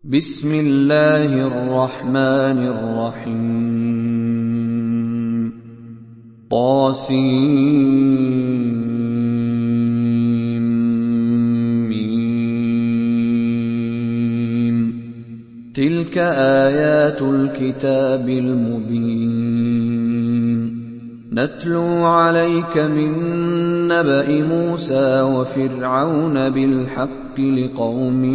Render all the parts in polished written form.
بسم الله الرحمن الرحيم طاسيم تلك آيات الكتاب المبين نتلو عليك من نبأ موسى وفرعون بالحق لقوم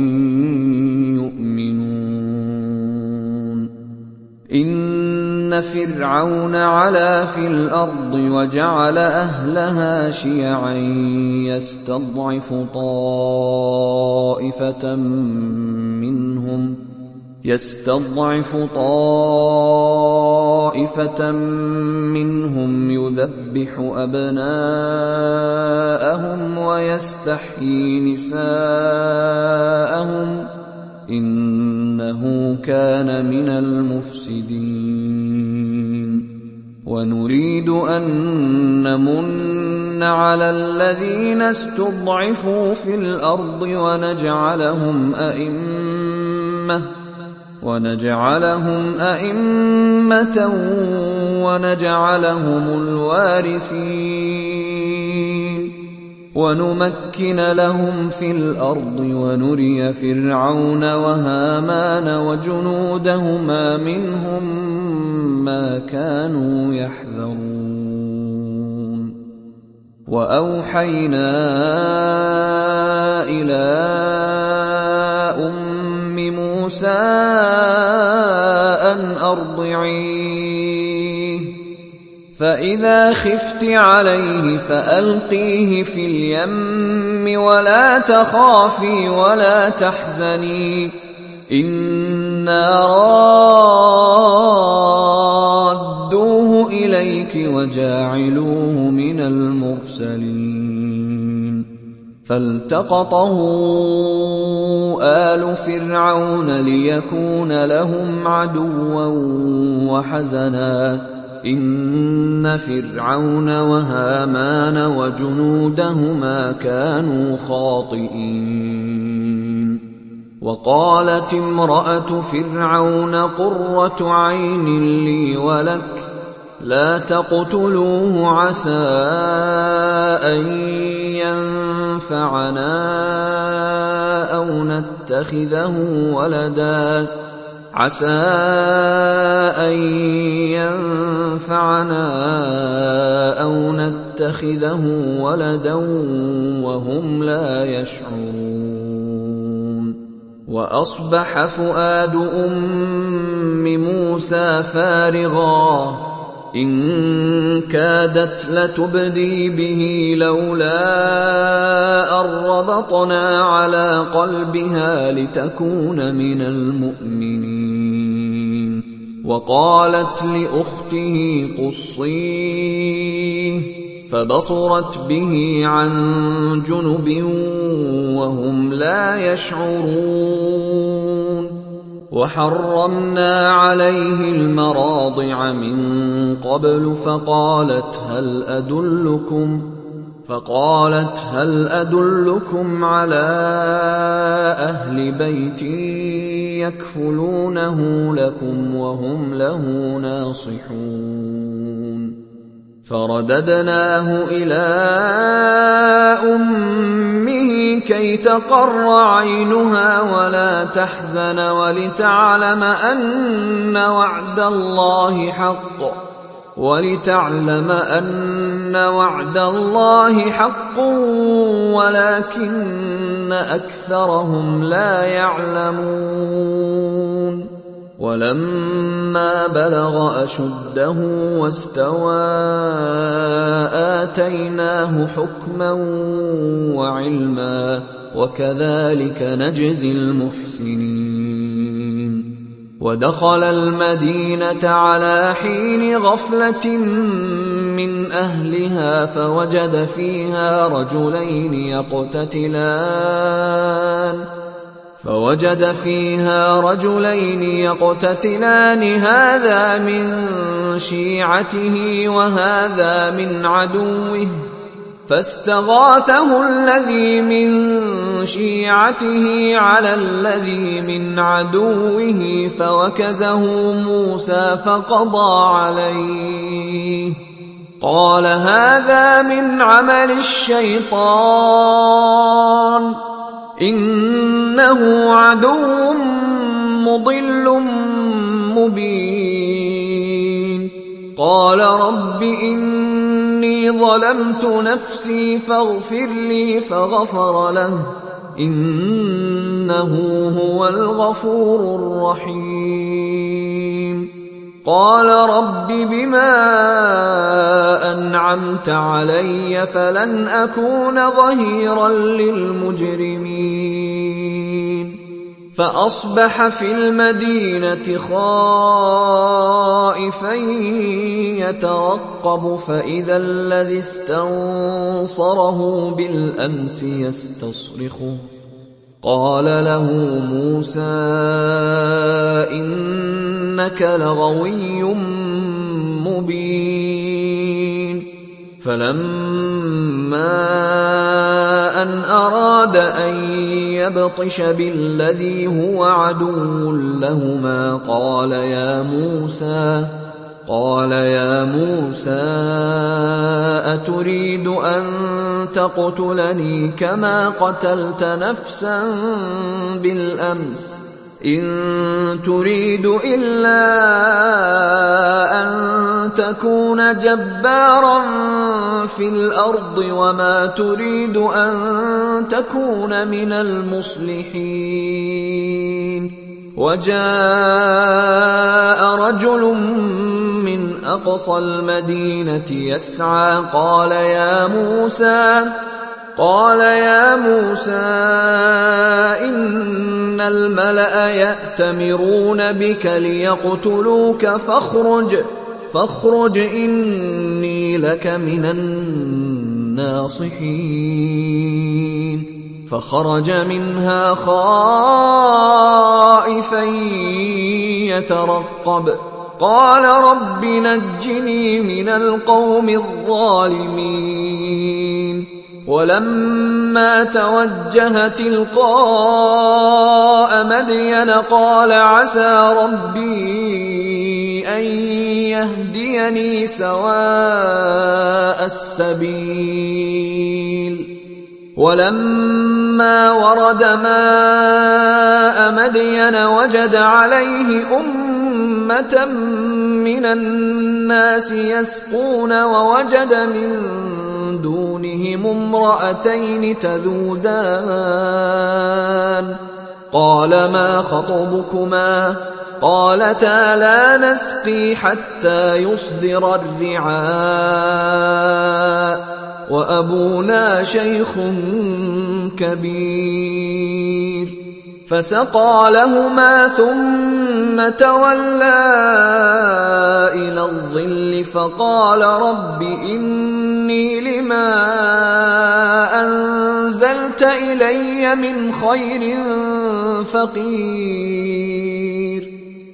يؤمنون إن فرعون علا في الأرض وجعل أهلها شيعا يستضعف طائفة منهم يذبح أبناءهم ويستحيي نساءهم إنه كان من المفسدين ونريد أن نمن على الذين استضعفوا في الأرض ونجعلهم أئمة ونجعلهم الوارثين ونمكن لهم في الأرض ونري فرعون وهامان وجنودهما منهم ما كانوا يحذرون وأوحينا إلى موسى أن أرضعيه فإذا خفت عليه فألقيه في اليم ولا تخافي ولا تحزني إنا رادوه إليك وجاعلوه من المرسلين فالتقطه آل فرعون ليكون لهم عدوا وحزنا إن فرعون وهامان وجنودهما كانوا خاطئين وقالت امرأة فرعون قرة عين لي ولك لا تقتلوه عسى أن ينفعنا أو نتخذه ولدا وهم لا يشعرون وأصبح فؤاد أم موسى فارغا إن كادت لتبدي به لولا أن ربطنا على قلبها لتكون من المؤمنين وقالت لأخته قصيه فبصرت به عن جنب وهم لا يشعرون وحرمنا عليه المراضع من قبل فقالت هل أدلكم على أهل بيت يكفلونه لكم وهم له ناصحون فرددناه إلى أمه كي تقر عينها ولا تحزن ولتعلم أن وعد الله حق ولكن أكثرهم لا يعلمون ولما بلغ أشده واستوى آتيناه حكما وعلما وكذلك نجزي المحسنين ودخل المدينة على حين غفلة من أهلها فوجد فيها رجلين يقتتلان هذا من شيعته وهذا من عدوه فاستغاثه الذي من شيعته على الذي من عدوه فوكزه موسى فقضى عليه. قال هذا من عمل الشيطان إنه عدو مضل مبين. قال رب إني ظلمت نفسي فاغفر لي فغفر له إنه هو الغفور الرحيم. قال رب بما أنعمت علي فلن أكون ظهيرا للمجرمين. فأصبح في المدينة خائفا يترقب فإذا الذي استنصره بالأمس يستصرخه. قال له موسى إنك لغوي مبين. فلما أن أراد أن يبطش بالذي هو عدو لهما قال يا موسى أتريد أن تقتلني كما قتلت نفسا بالأمس إن تريد إلا أن تكون جبارا في الأرض وما تريد أن تكون من المصلحين. وجاء رجل من أقصى المدينة يسعى قال يا موسى إن الملأ يأتمرون بك ليقتلوك فاخرج إني لك من الناصحين. فخرج منها خائفا يترقب قال رب نجني من القوم الظالمين. ولما توجه تلقاء مدين قال عسى ربي أن يهديني سواء السبيل. ولما ورد ماء مدين وجد عليه أمة من الناس يسقون ووجد من دونهم امرأتين تذودان. قال ما خطبكما قالتا لا نسقي حتى يصدر الرعاء وأبونا شيخ كبير. فسقى لهما ثم تولى إلى الظل فقال رب إني لما أنزلت إلي من خير فقير.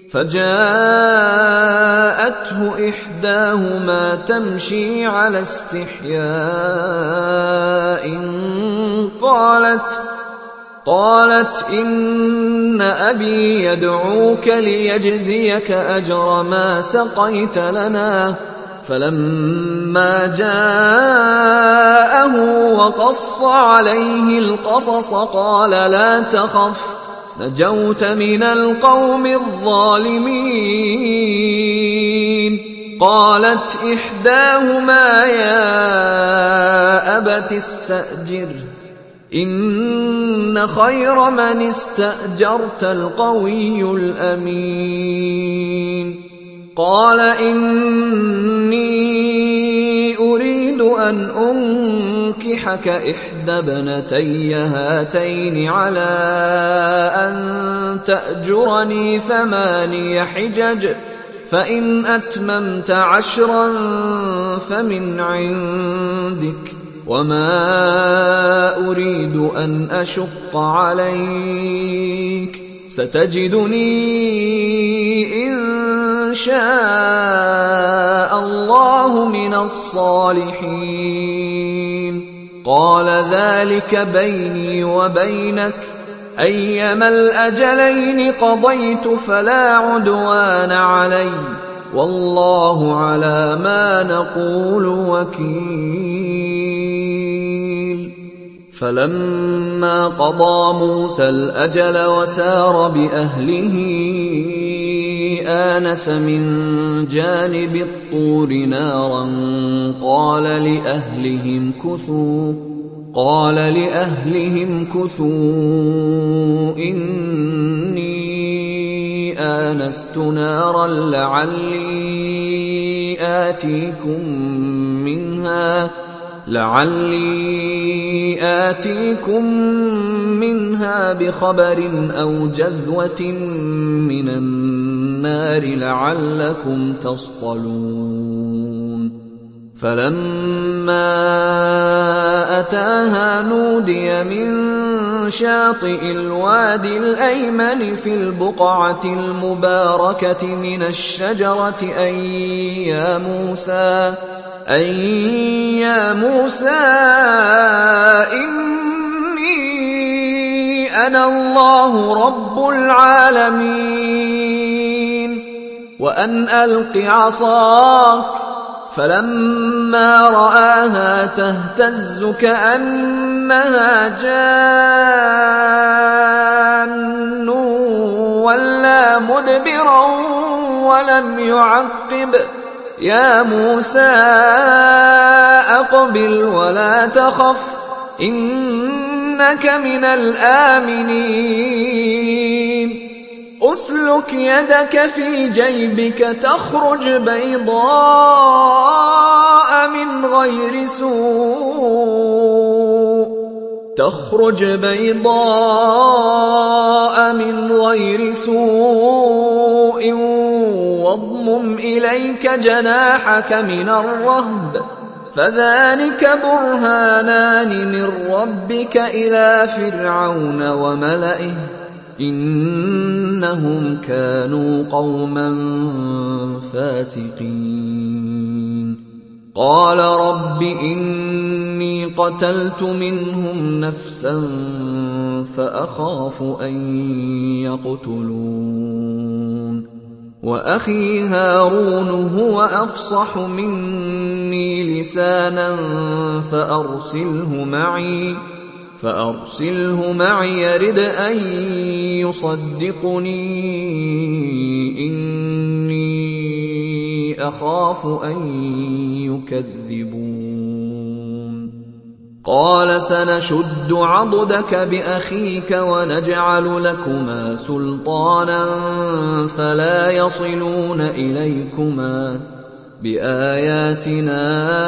فجاءته إحداهما تمشي على استحياء قالت إن أبي يدعوك ليجزيك أجر ما سقيت لنا. فلما جاءه وقص عليه القصص قال لا تخف نجوت من القوم الظالمين. قالت إحداهما يا أبت استأجره إن خير من استأجرت القوي الأمين. قال إني أريد أن أنكحك إحدى ابنتي هاتين على أن تأجرني 8 حجج فإن أتممت 10 فمن عندك وما أريد أن أشق عليك ستجدني إن شاء الله من الصالحين. قال ذلك بيني وبينك، أيما الأجلين قضيت فلا عدوان علي، والله على ما نقول وكيل. فلما قضى موسى الأجل وسار بأهله آنس من جانب الطور نارا قال لأهلهم كثوا إني آنست نارا لعلي آتيكم منها بخبر أو جذوة من النار لعلكم تصطلون. فلما أتاها نودي من شاطئ الوادي الأيمن في البقعة المباركة من الشجرة أن يا موسى إني أنا الله رب العالمين وأن ألق عصاك. فلما رآها تهتز كأنها جان ولا مدبرا ولم يعقب، يا موسى أقبل ولا تخف إنك من الآمنين. أسلك يدك في جيبك تخرج بيضاء من غير سوء واضمم إليك جناحك من الرهب فذلك برهانان من ربك إلى فرعون وملئه إنهم كانوا قوما فاسقين. قال رب إني قتلت منهم نفسا فأخاف أن يقتلون وأخي هارون هو أفصح مني لسانا فأرسله معي يرد أن يصدقني إني أخاف أن يكذبون. قال سنشد عضدك بأخيك ونجعل لكما سلطانا فلا يصلون إليكما بآياتنا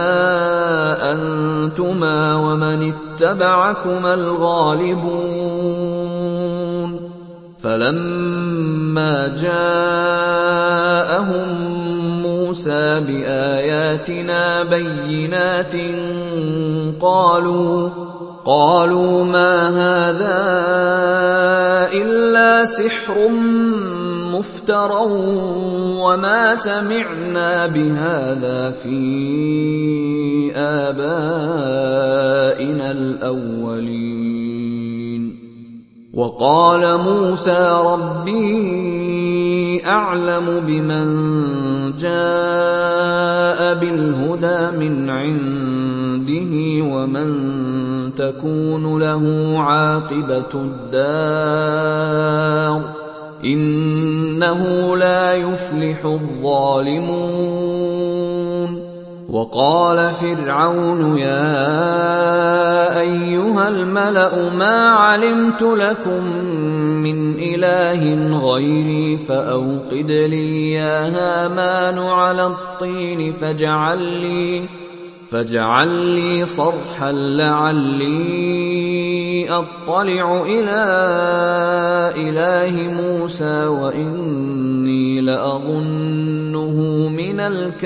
أنتما ومن اتبعكما الغالبون. فلما جاءهم موسى بآياتنا بينات قالوا ما هذا إلا سحر مفترى وما سمعنا بهذا في آبائنا الأولين. وقال موسى ربي أعلم بمن جاء بالهدى من عنده ومن تكون له عاقبة الدار إنه لا يفلح الظالمون. وقال فرعون يا أيها الملأ ما علمت لكم من إله غيري فأوقد لي يا هامان على الطين فاجعل لي صرحا لعلي أطلع إلى إله موسى وإني لأظنه من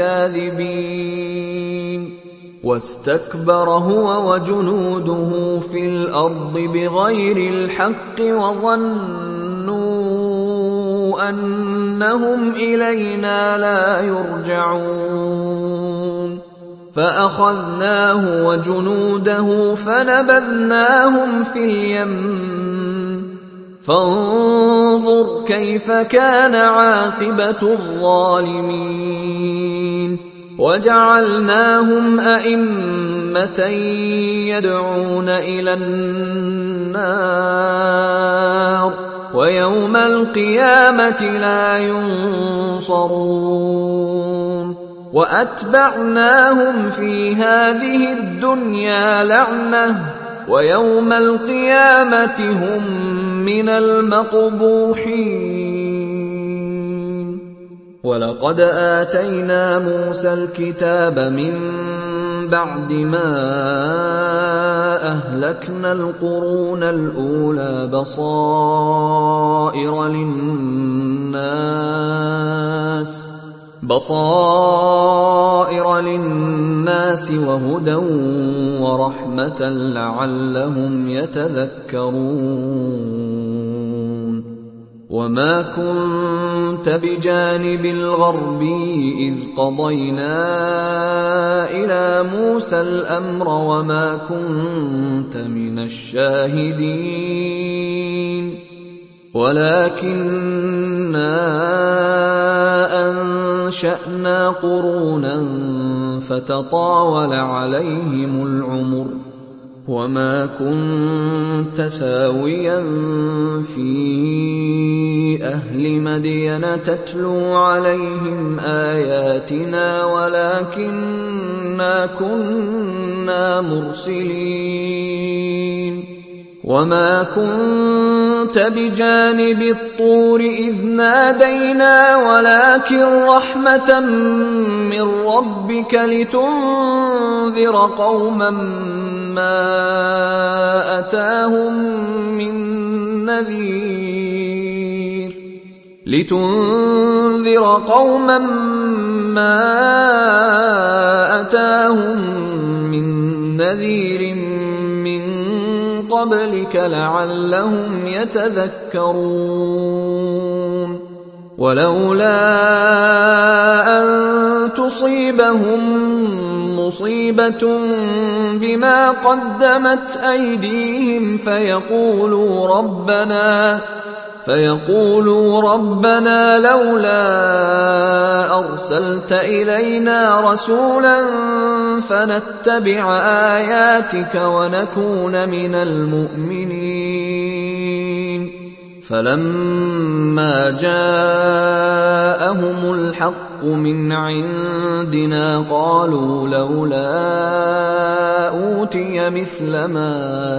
الكاذبين. واستكبر هو وجنوده في الأرض بغير الحق وظنوا أنهم إلينا لا يرجعون. فأخذناه وجنوده فنبذناهم في اليم فانظر كيف كان عاقبة الظالمين وجعلناهم أئمة يدعون إلى النار ويوم القيامة لا ينصرون وأتبعناهم في هذه الدنيا لعنة ويوم القيامة هم من المقبوحين ولقد آتينا موسى الكتاب من بعد ما أهلكنا القرون الأولى بصائر للناس وهدى ورحمة لعلهم يتذكرون وما كنت بجانب الغربي إذ قضينا إلى موسى الأمر وما كنت من الشاهدين ولكننا أنشأنا قرونا فتطاول عليهم العمر وما كنت ثاويا في أهل مدين تتلو عليهم آياتنا ولكننا كنا مرسلين وما كنت بجانب الطور إذ نادينا ولكن رحمة من ربك لتنذر قوما ما أتاهم من نذير من قبلك لعلهم يتذكرون ولولا أن تصيبهم مصيبة بما قدمت أيديهم فيقولوا ربنا لولا أرسلت إلينا رسولا فنتبع آياتك ونكون من المؤمنين فلما جاءهم الحق من عندنا قالوا لولا أوتي مثل ما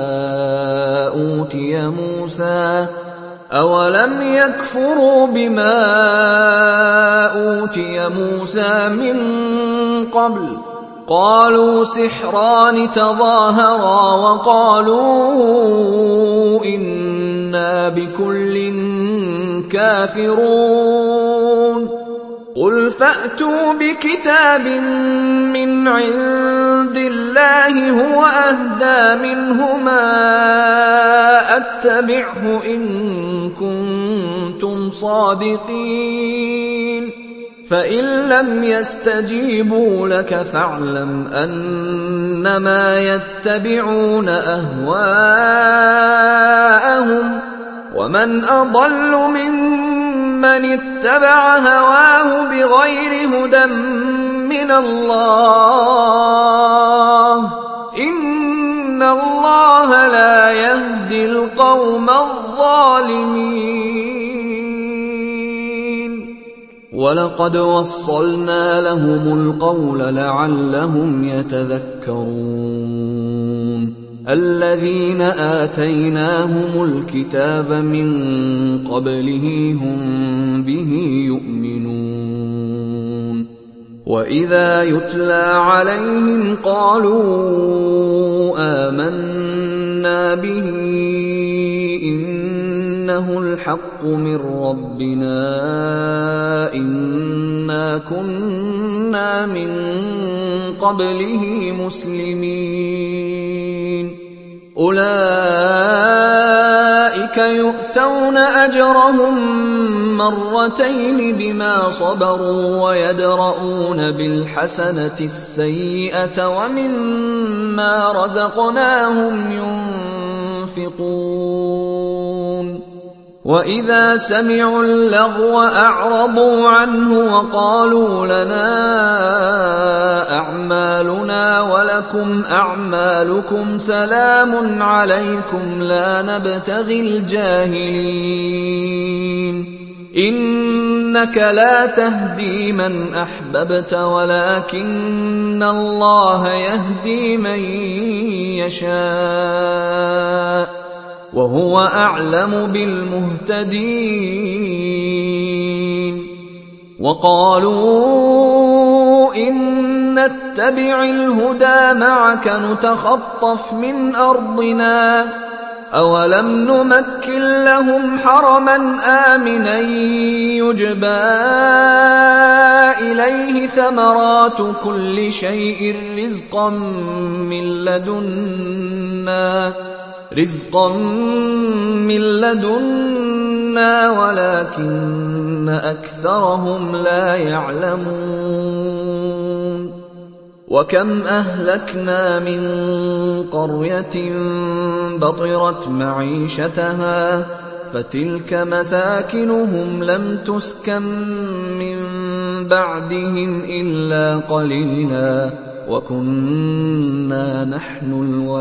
أوتي موسى أولم يكفروا بما أوتي موسى من قبل قالوا سحران تظاهرا وقالوا إنا بكل كافرون قل فأتوا بكتاب من عند الله هو أهدى منهما أتبعه إن كنتم صادقين فإن لم يستجيبوا لك فاعلم أنما يتبعون أهواءهم ومن أضل ممن اتبع هواه بغير هدى من الله إن الله لا يهدي القوم الظالمين ولقد وصلنا لهم القول لعلهم يتذكرون الذين آتيناهم الكتاب من قبله هم به يؤمنون وإذا يتلى عليهم قالوا آمنا به إنه الحق من ربنا إنا كنا من قبله مسلمين أولئك أولئك يؤتون أجرهم مرتين بما صبروا ويدرؤون بالحسنة السيئة ومما رزقناهم ينفقون وإذا سمعوا اللغو أعرضوا عنه وقالوا لنا أعمالنا ولكم أعمالكم سلام عليكم لا نبتغي الجاهلين إنك لا تهدي من أحببت ولكن الله يهدي من يشاء وهو أعلم بالمهتدين وقالوا إن نتبع الهدى معك نتخطف من أرضنا أولم نمكن لهم حرما آمنا يجبى إليه ثمرات كل شيء رزقا من لدنا ولكن أكثرهم لا يعلمون وكم أهلكنا من قرية بطرت معيشتها فتلك مساكنهم لم تسكن من بعدهم إلا قليلا وكنا نحن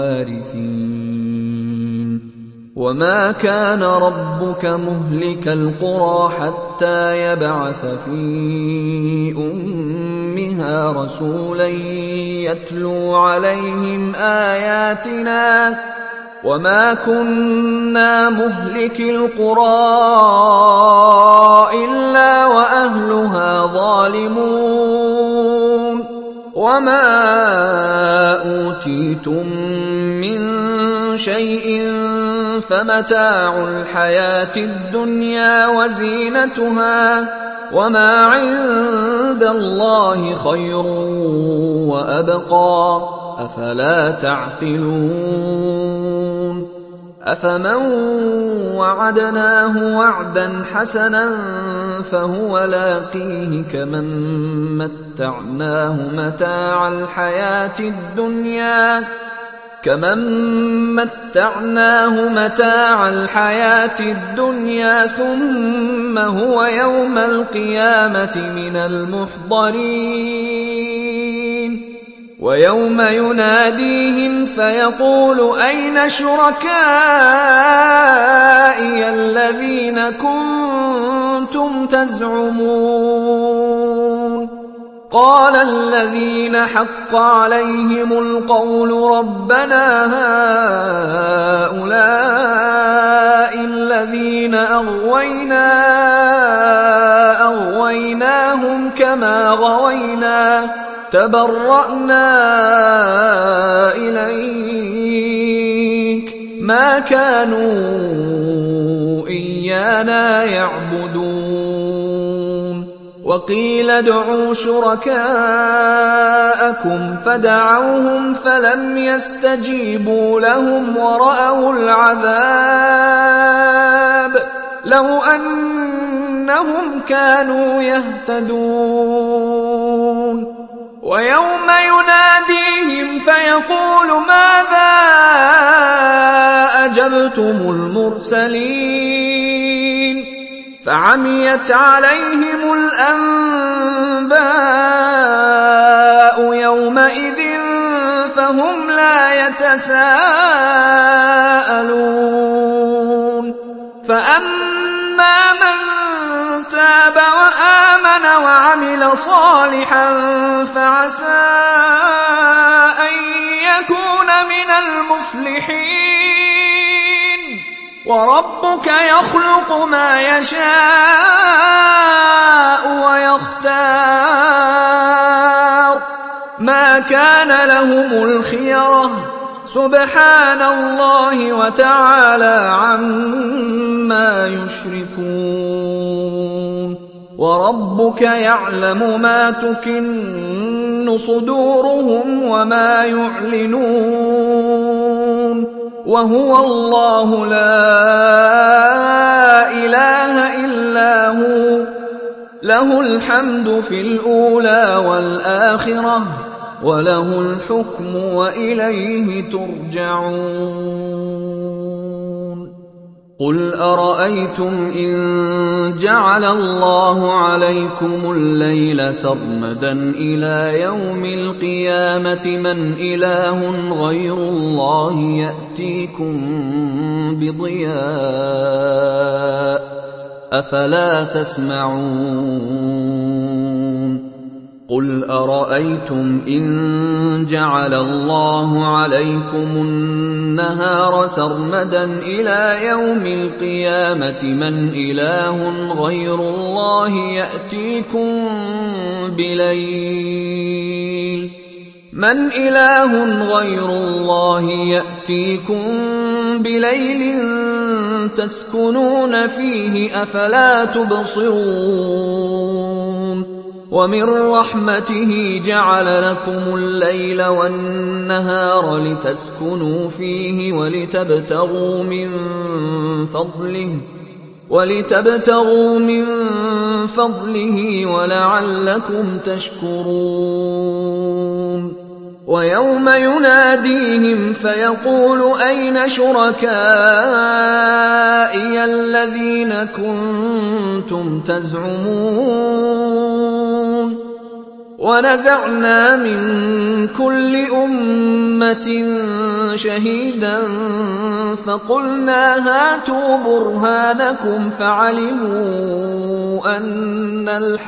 الوارثين وما كان ربك مهلك القرى حتى يبعث في أمها رسولا يتلو عليهم آياتنا وما كنا مهلك القرى إلا وأهلها ظالمون وما أوتيتم من شيء فمتاع الحياة الدنيا وزينتها وما عند الله خير وأبقى أفلا تعقلون أفمن وعدناه وعدا حسنا فهو لاقيه كمن متعناه متاع الحياة الدنيا ثم هو يوم القيامة من المحضرين ويوم يناديهم فيقول أين شركائي الذين كنتم تزعمون قال الذين حق عليهم القول ربنا هؤلاء الذين أغويناهم كما غوينا تبرأنا إليك ما كانوا إيانا يعبدون وقيل ادعوا شركاءكم فدعوهم فلم يستجيبوا لهم ورأوا العذاب لو أنهم كانوا يهتدون ويوم يناديهم فيقول ماذا أجبتم المرسلين فعميت عليهم الأنباء يومئذ فهم لا يتساءلون فأما من تاب وآمن وعمل صالحا فعسى أن يكون من المفلحين وربك يخلق ما يشاء ويختار ما كان لهم الخيرة سبحان الله وتعالى عما يشركون وربك يعلم ما تكن صدورهم وما يعلنون وهو الله لا إله إلا هو، له الحمد في الأولى والآخرة، وله الحكم وإليه ترجعون. قل أرأيتم إن جعل الله عليكم الليل سرمدا إلى يوم القيامة من إله غير الله يأتيكم بضياء أفلا تسمعون. قل أرأيتم إن جعل الله عليكم النهار سرمدا إلى يوم القيامة من إله غير الله يأتيكم بليل تسكنون فيه أفلا تبصرون. ومن رحمته جعل لكم الليل والنهار لتسكنوا فيه ولتبتغوا من فضله ولعلكم تشكرون. ويوم يناديهم فيقول أين شركائي الذين كنتم تزعمون. ونزعنا من كل أمة شهيدا فقلنا هاتوا برهانكم فعلموا أن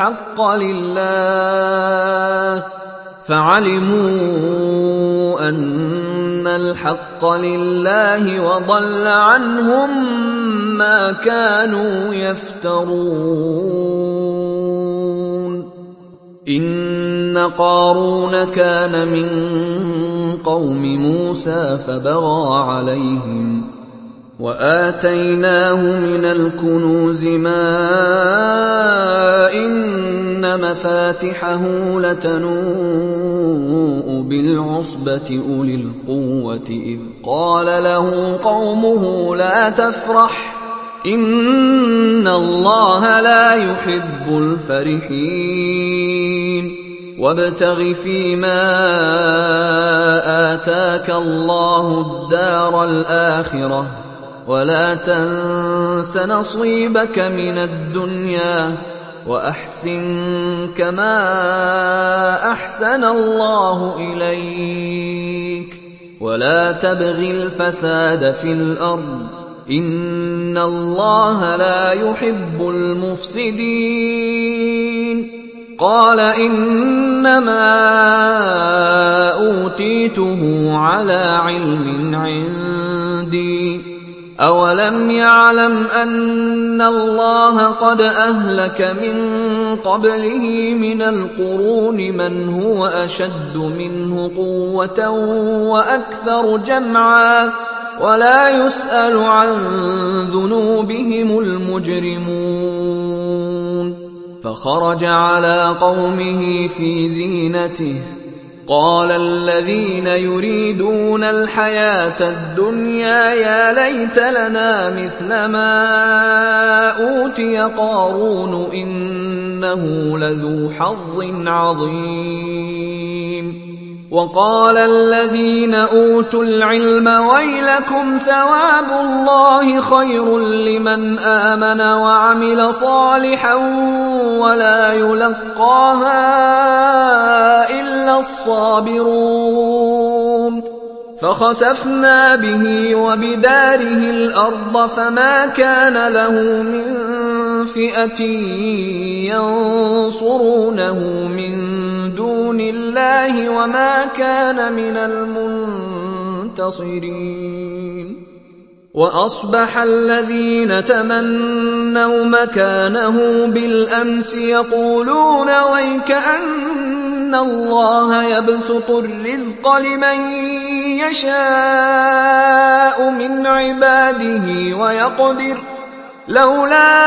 الحق لله وضل عنهم ما كانوا يفترون. إن قارون كان من قوم موسى فبغى عليهم وآتيناه من الكنوز ما إن مفاتحه لتنوء بالعصبة أولي القوة إذ قال له قومه لا تفرح إن الله لا يحب الفرحين. وابتغ فيما آتاك الله الدار الآخرة ولا تنس نصيبك من الدنيا وأحسن كما أحسن الله إليك ولا تبغ الفساد في الأرض إن الله لا يحب المفسدين. قال إنما أوتيته على علم عندي أولم يعلم أن الله قد أهلك من قبله من القرون من هو أشد منه قوة وأكثر جمعا ولا يسأل عن ذنوبهم المجرمون. فخرج على قومه في زينته قال الذين يريدون الحياة الدنيا يا ليت لنا مثل ما أوتي قارون إنه لذو حظ عظيم. وقال الذين أوتوا العلم ويلكم ثواب الله خير لمن آمن وعمل صالحا ولا يلقاها إلا الصابرون. فخسفنا به وبداره الأرض فما كان له من فئة ينصرونه من دون الله وما كان من المنتصرين. وأصبح الذين تمنوا مكانه بالأمس يقولون ويكأن الله يبسط الرزق لمن يشاء من عباده ويقدر لولا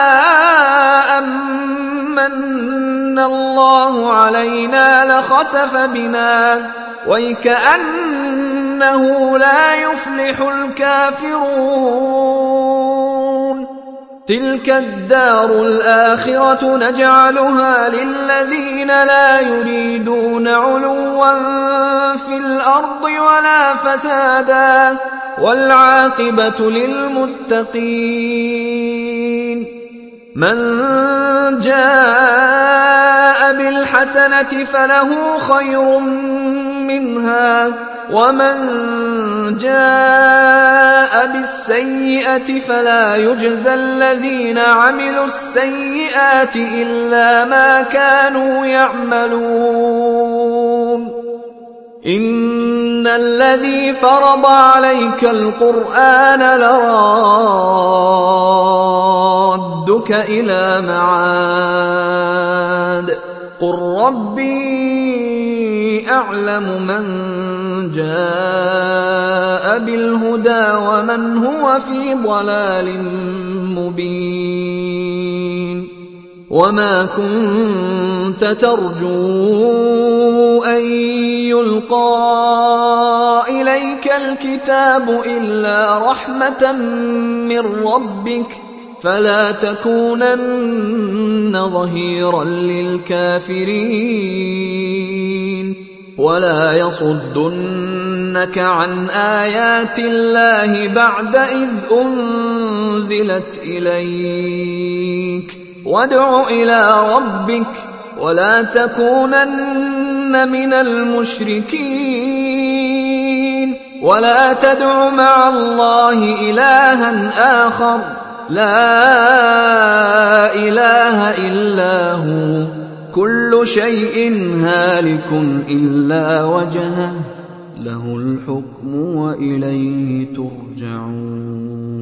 أمن الله علينا لخسف بنا ويكأنه إنه لا يفلح الكافرون. تلك الدار الآخرة نجعلها للذين لا يريدون علوا في الأرض ولا فسادا والعاقبة للمتقين. من جاء بالحسنة فله خير منها ومن جاء بالسيئة فلا يجزى الذين عملوا السيئات إلا ما كانوا يعملون. إن الذي فرض عليك القرآن لرادك إلى معاد قل ربي أعلم من جاء بالهدى ومن هو في ضلال مبين. وما كنت ترجو أن يلقى إليك الكتاب إلا رحمة من ربك فلا تكونن ظهيرا للكافرين ولا يصدنك عن آيات الله بعد إذ أنزلت إليك وادع إلى ربك ولا تكونن من المشركين ولا تدع مع الله إلها آخر لا إله إلا هو كل شيء هالك إلا وجهه له الحكم وإليه ترجعون.